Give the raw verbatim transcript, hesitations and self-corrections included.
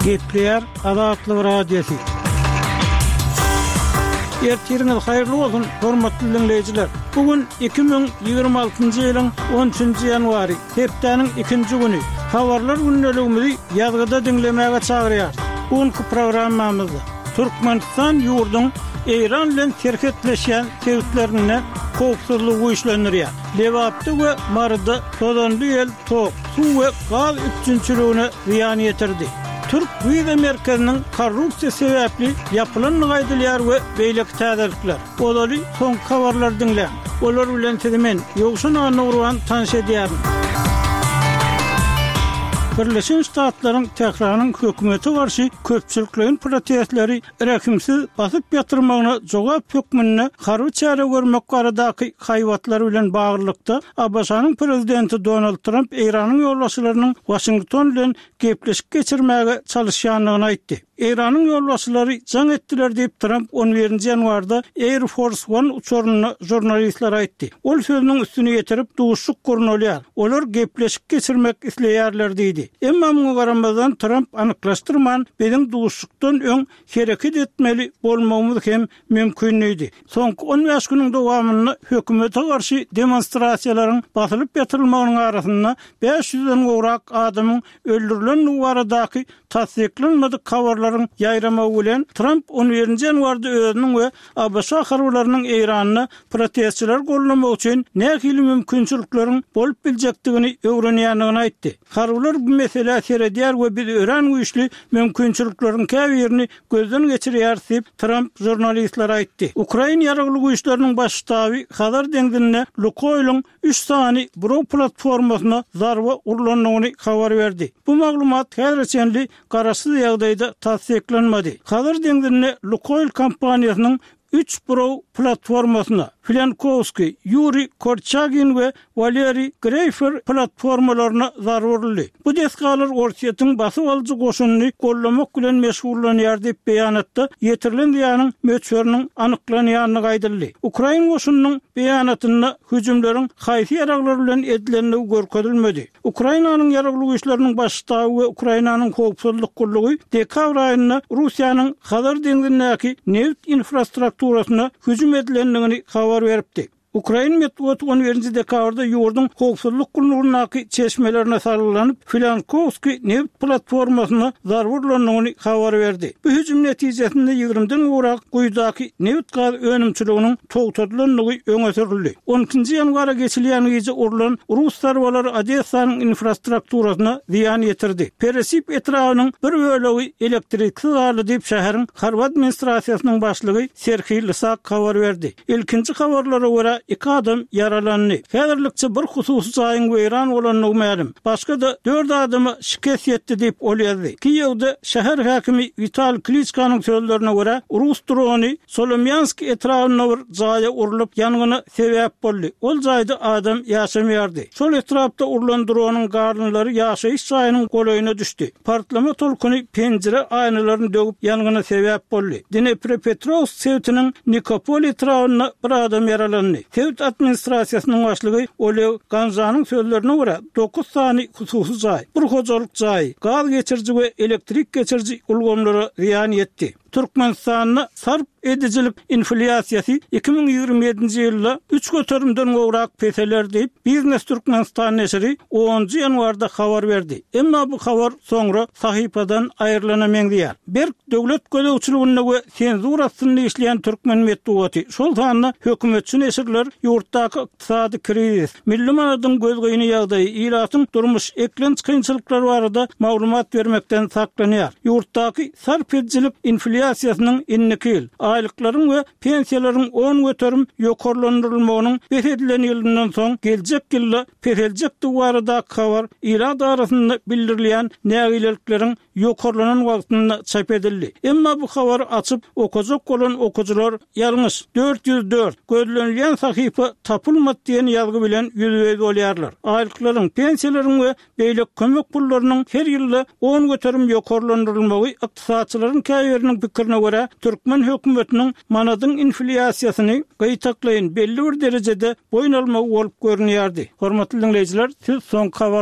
Gepler Azatlyk radiosu. Ertiriniz hayırlı olsun, hormatly dinleyijiler. Bugün iki bin ýygrima altyncy ýylyň on üçinji ýanwary, hepdeniň ikinji güni. Habarlar günneligimizi ýazgyda dinlemäge çagyrýar. Bugünkü programmamyzda Türkmenistan ýurduň Eýran bilen serhetleşýän sebäplerine howpsuzlygy güýçlendirýär. Lewapda we Marda sozanly ýel tok, suw we gaz üçinçiligine ziýan ýetirdi. Türk Büyüme Merkezi'nin korrupsiya sebäpli yapılan gaýdylýar we beýleki täzelikler. Olary soň habarlar dinle. Olar bilen sizimen ýogşun anawran tanış edýärim. Birleşen Ştatlaryň Tehran'yň hökümeti garşy köpçülikliň protestleri rekimsiz basyp ýatyrmagyna jogap hökmüne garby çare görmek baradaky haýwatlar bilen baglykda A B S-nyň prezidenti Donald Trump Eýranyň ýolbaşçylarynyň Washington bilen gepleşik geçirmäge çalışýanlygyny aýtdy. Eýranyň ýolbaşçylary jaň etdiler diýip Trump on birinji ýanwarda Air Force One uçuryny jurnalistler aýtdy. Ol sözüniň üstüne ýetirip duşuk gurnolýar. Olar gepleşik geçirmek isleýärler diýdi. Emma muňa garamazdan Trump anyklaşdyrman, "Benim duşukdan öň hereket etmeli bolmagymyz hem mümkin idi." Soňky on beş güniň dowamyny hökümete garşy demonstrasiýalaryň basylyp ýatyrylmagynyň arasynda beş ýüzden gowrak adamyň öldürilen baradaky tasdiklenmedi habarlaryň ýaýramagy bilen Trump on birinji ýanwarda özüniň we A B S harbylarynyň Eýranyny protestçiler gollamak üçin nähili mümkinçilikleriň bolup biljekdigini öwrenýändigini aýtdy. Harbylar bu mesele seredýär we biz ören güýçli mümkinçilikleriň käbirini gözden geçirýär diýip Trump jurnalistlere aýtdy. Ukraina ýaragly güýçleriniň baş ştaby Hazar deňdine Lukoil'ň üç sany buro platformasyna zarba urulanyny habar berdi. Bu maglumat häzirçenli garaşsyz ýagdaýda tasdiklenmedi. Hazar deňdine Lukoil kompaniýasynyň üç buro platformasyna Filankovski, Yuri Korchagin we Valeri Greifer platformalaryna zarar verildi. Bu deskalar Orsiýetyň basyp alyjy goşunyny gollamak bilen meşgullanýar diýip beýanatda ýetirilen ýanyň möçberiniň anyklanýanyny gaýdyldy. Ukraina goşunynyň beýanatyna hüjümleriň haýsy ýaraglary bilen edilenligi görkezilmedi. Ukrainanyň ýaragly güýçleriniň baş ştaby we Ukrainanyň howpsuzlyk gurulugy dekabr aýynda Russiýanyň Hazar deňdinäki neft infrastrukturasyna hüjüm edilenligini habar beripdi. Ukraina metbuaty on birinji dekabrda ýurdun howpsuzlyk gurulugynyň çeşmelerine sarylanyp Filankovski neft platformasyna zarar verilanyny habar berdi. Bu hüjüm netijesinde ýygrymdan gowrak guýdaky neft gaz önümçiliginiň togtadylanlygy öňe sürildi. on ikinji ýanwara geçilýän gece urulan Rus sarbalary Odessanyň infrastrukturasyna ziýan ýetirdi. Peresip etrawynyň bir bölegi elektriksiz galy diýip şäheriň harby administrasiýasynyň başlygy Serhiy Lysak habar berdi. İlkinji habarlara görä iki adam yaralandy. Häzirlikçe bir hususy jaýyň weýran bolanyny ma'lum. Başga da dört adamy şikayet etdi diýip olýardy. Kiýewde şäher häkimi Vital Klitschkanyň sözlerine görä Rus drony Solomyansk etrawyna bir jaýa urulup ýanygyna sebäp boldy. Ol jaýda adam ýaşamaýardy. Şol etrapda urulan dronyň garnylary ýaşaýyş jaýynyň golaýyna düşdi. Partlama tolkuny penjere aýnalaryny dögüp ýanygyna sebäp boldy. Dnepropetrovsk şehriniň Nikopol etrawyna bir adam yaralandy. Devlet administrasiýasynyň başlygy Olev Ganzanyň sözlerine görä dokuz sany hususy jaý, bir hojalyk jaý, gaz geçirji we elektrik geçirji ulgamlara ziýan ýetdi. Türkmenistanyň sarp edijilik inflasiýasy iki bin ýygrima ýedinji ýylda üç göterimden gowrak peseler diýip Biznes Türkmenistan neşri onunji ýanwarda habar berdi. Emma bu habar soňra sahypadan aýrylanamaýar. Berk döwlet gözegçiligine we senzurasyny işleýän türkmen metbuaty şol sany hökümetçi neşirler ýurtdaky ykdysady krizis, milli manadyň gözgeýini ýagdaýy, ýylatyň durmuş eklenç kynçylyklary barada maglumat bermekden saklanýar. Ýurtdaky sarp edijilik inflasiýasynyň innikil, aýlyklaryň we pensiýalaryň on göterim ýokarlandyrylmagynyň beş edilen ýylyndan soň geljek ýylda peseljek duwarda habar ýyla darasynda bildirilýän nägilelikleriň ýokarlanan wagtyna çap edildi. Emma bu habar açyp okujak bolan okujular ýalňyş dört yüz dört gözlenýän sahypa tapylmady diýen ýazgy bilen ýüzüňe bolýarlar. Aýlyklaryň, pensiýalaryň we beýlek kömek pullarynyň her ýylda on göterim ýokarlandyrylmagy ykdysaçylaryň käýeriniň pikirine görä Türkmen hökümetiniň manadyň inflasiýasyny gaýtaklaýyn belli bir derejede boýun almagy bolup görünýärdi. Hormatly dinleýijiler, siz soň